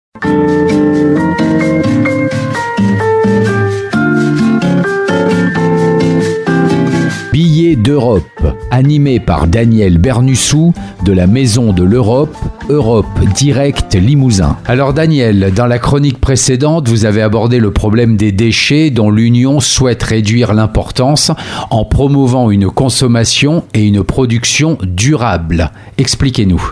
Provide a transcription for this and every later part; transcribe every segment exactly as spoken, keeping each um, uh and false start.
Billets d'Europe, animé par Daniel Bernussou de la Maison de l'Europe, Europe Direct Limousin. Alors Daniel, dans la chronique précédente, vous avez abordé le problème des déchets dont l'Union souhaite réduire l'importance en promouvant une consommation et une production durable. Expliquez-nous.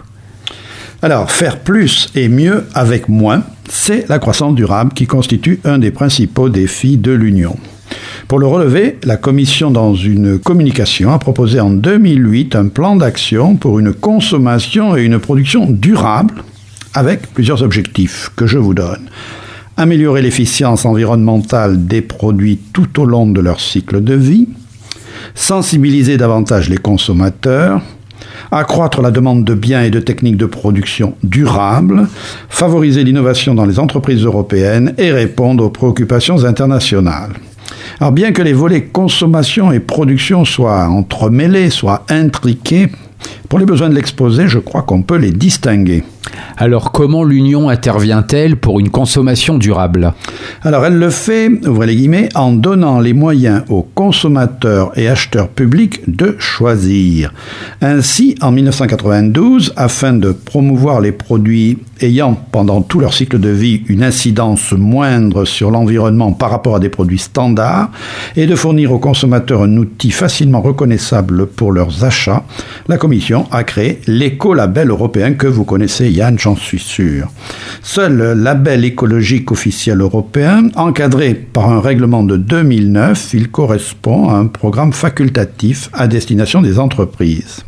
Alors, faire plus et mieux avec moins, c'est la croissance durable qui constitue un des principaux défis de l'Union. Pour le relever, la Commission, dans une communication, a proposé en deux mille huit un plan d'action pour une consommation et une production durable, avec plusieurs objectifs que je vous donne. Améliorer l'efficience environnementale des produits tout au long de leur cycle de vie, sensibiliser davantage les consommateurs, accroître la demande de biens et de techniques de production durables, favoriser l'innovation dans les entreprises européennes et répondre aux préoccupations internationales. Alors bien que les volets consommation et production soient entremêlés, soient intriqués, pour les besoins de l'exposé, je crois qu'on peut les distinguer. Alors comment l'Union intervient-elle pour une consommation durable ? Alors elle le fait, ouvrez les guillemets, en donnant les moyens aux consommateurs et acheteurs publics de choisir. Ainsi, en dix-neuf cent quatre-vingt-douze, afin de promouvoir les produits ayant pendant tout leur cycle de vie une incidence moindre sur l'environnement par rapport à des produits standards et de fournir aux consommateurs un outil facilement reconnaissable pour leurs achats, la Commission a créé l'écolabel européen que vous connaissez, Yann, j'en suis sûr. Seul le label écologique officiel européen, encadré par un règlement de deux mille neuf, il correspond à un programme facultatif à destination des entreprises.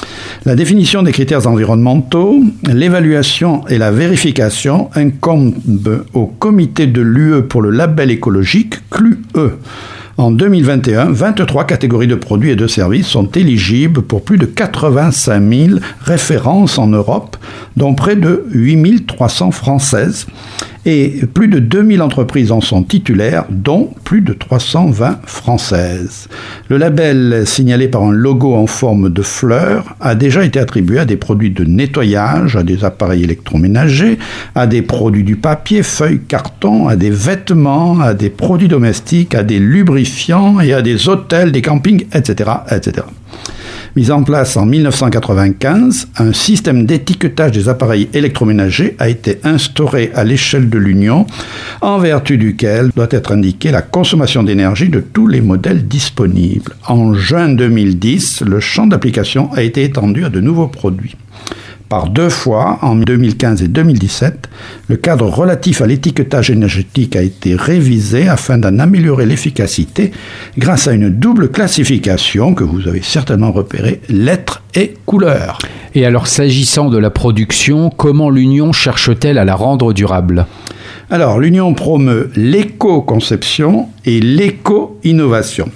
La définition des critères environnementaux, l'évaluation et la vérification incombent au comité de l'U E pour le label écologique, C L U E. En deux mille vingt et un, vingt-trois catégories de produits et de services sont éligibles pour plus de quatre-vingt-cinq mille références en Europe, dont près de huit mille trois cents françaises. Et plus de deux mille entreprises en sont titulaires, dont plus de trois cent vingt françaises. Le label, signalé par un logo en forme de fleur, a déjà été attribué à des produits de nettoyage, à des appareils électroménagers, à des produits du papier, feuilles, carton, à des vêtements, à des produits domestiques, à des lubrifiants et à des hôtels, des campings, et cetera, et cetera. Mis en place en dix-neuf cent quatre-vingt-quinze, un système d'étiquetage des appareils électroménagers a été instauré à l'échelle de l'Union, en vertu duquel doit être indiquée la consommation d'énergie de tous les modèles disponibles. En juin deux mille dix, le champ d'application a été étendu à de nouveaux produits. Par deux fois, en deux mille quinze et deux mille dix-sept, le cadre relatif à l'étiquetage énergétique a été révisé afin d'en améliorer l'efficacité grâce à une double classification que vous avez certainement repérée, lettres et couleurs. Et alors, s'agissant de la production, comment l'Union cherche-t-elle à la rendre durable ? Alors, l'Union promeut l'éco-conception et l'éco-innovation.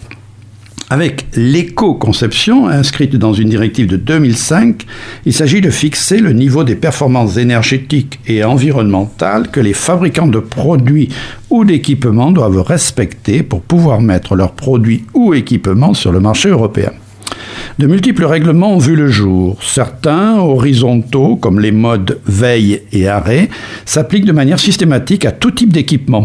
Avec l'éco-conception, inscrite dans une directive de deux mille cinq, il s'agit de fixer le niveau des performances énergétiques et environnementales que les fabricants de produits ou d'équipements doivent respecter pour pouvoir mettre leurs produits ou équipements sur le marché européen. De multiples règlements ont vu le jour. Certains, horizontaux, comme les modes veille et arrêt, s'appliquent de manière systématique à tout type d'équipement.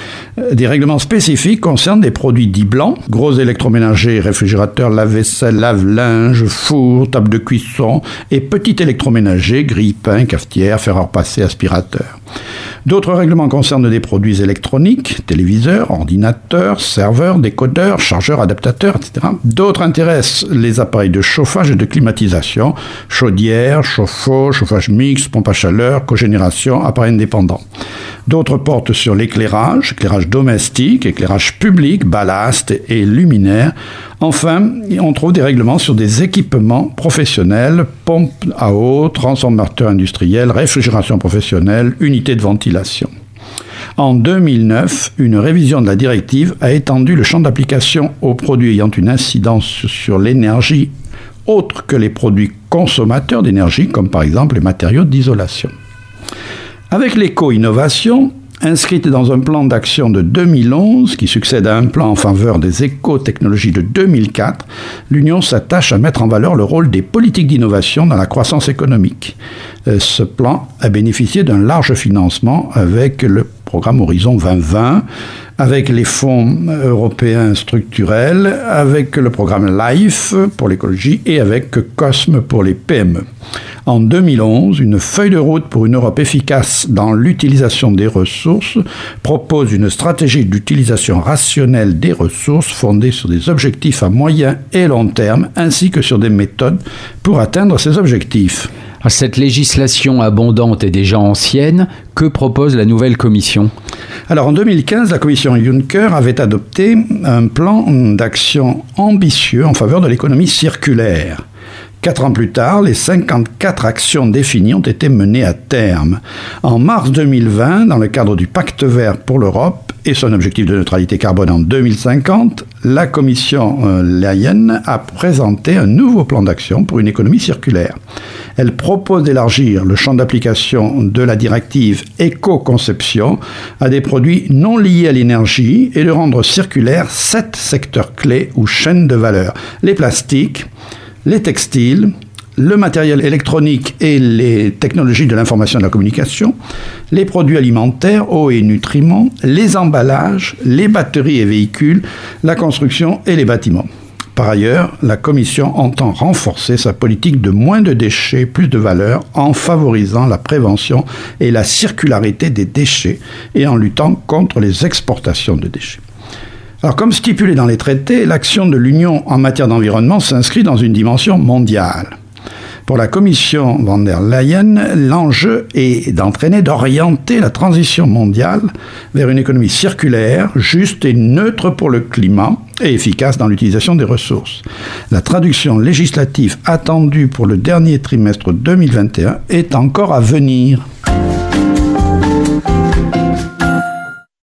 Des règlements spécifiques concernent des produits dits blancs, gros électroménagers, réfrigérateurs, lave-vaisselle, lave-linge, four, table de cuisson, et petits électroménagers, grille-pain, cafetière, fer à repasser, aspirateur. D'autres règlements concernent des produits électroniques, téléviseurs, ordinateurs, serveurs, décodeurs, chargeurs, adaptateurs, et cetera. D'autres intéressent les appareils de chauffage et de climatisation, chaudières, chauffe-eau, chauffage mixte, pompe à chaleur, cogénération, appareils indépendants. D'autres portent sur l'éclairage, éclairage domestique, éclairage public, ballast et luminaire. Enfin, on trouve des règlements sur des équipements professionnels, pompes à eau, transformateurs industriels, réfrigération professionnelle, unités de ventilation. En deux mille neuf, une révision de la directive a étendu le champ d'application aux produits ayant une incidence sur l'énergie autre que les produits consommateurs d'énergie, comme par exemple les matériaux d'isolation. Avec l'éco-innovation, Inscrite dans un plan d'action de deux mille onze, qui succède à un plan en faveur des éco-technologies de deux mille quatre, l'Union s'attache à mettre en valeur le rôle des politiques d'innovation dans la croissance économique. Ce plan a bénéficié d'un large financement avec le programme Horizon vingt vingt, avec les fonds européens structurels, avec le programme LIFE pour l'écologie et avec COSME pour les P M E. En deux mille onze, une feuille de route pour une Europe efficace dans l'utilisation des ressources propose une stratégie d'utilisation rationnelle des ressources fondée sur des objectifs à moyen et long terme ainsi que sur des méthodes pour atteindre ces objectifs. Cette législation abondante est déjà ancienne. Que propose la nouvelle commission ? Alors en deux mille quinze, la commission Juncker avait adopté un plan d'action ambitieux en faveur de l'économie circulaire. Quatre ans plus tard, les cinquante-quatre actions définies ont été menées à terme. En mars deux mille vingt, dans le cadre du Pacte vert pour l'Europe et son objectif de neutralité carbone en deux mille cinquante, la commission euh, Leyen a présenté un nouveau plan d'action pour une économie circulaire. Elle propose d'élargir le champ d'application de la directive éco-conception à des produits non liés à l'énergie et de rendre circulaires sept secteurs clés ou chaînes de valeur. Les plastiques, les textiles, le matériel électronique et les technologies de l'information et de la communication, les produits alimentaires, eau et nutriments, les emballages, les batteries et véhicules, la construction et les bâtiments. Par ailleurs, la Commission entend renforcer sa politique de moins de déchets, plus de valeur, en favorisant la prévention et la circularité des déchets et en luttant contre les exportations de déchets. Alors, comme stipulé dans les traités, l'action de l'Union en matière d'environnement s'inscrit dans une dimension mondiale. Pour la commission von der Leyen, l'enjeu est d'entraîner, d'orienter la transition mondiale vers une économie circulaire, juste et neutre pour le climat et efficace dans l'utilisation des ressources. La traduction législative attendue pour le dernier trimestre deux mille vingt et un est encore à venir.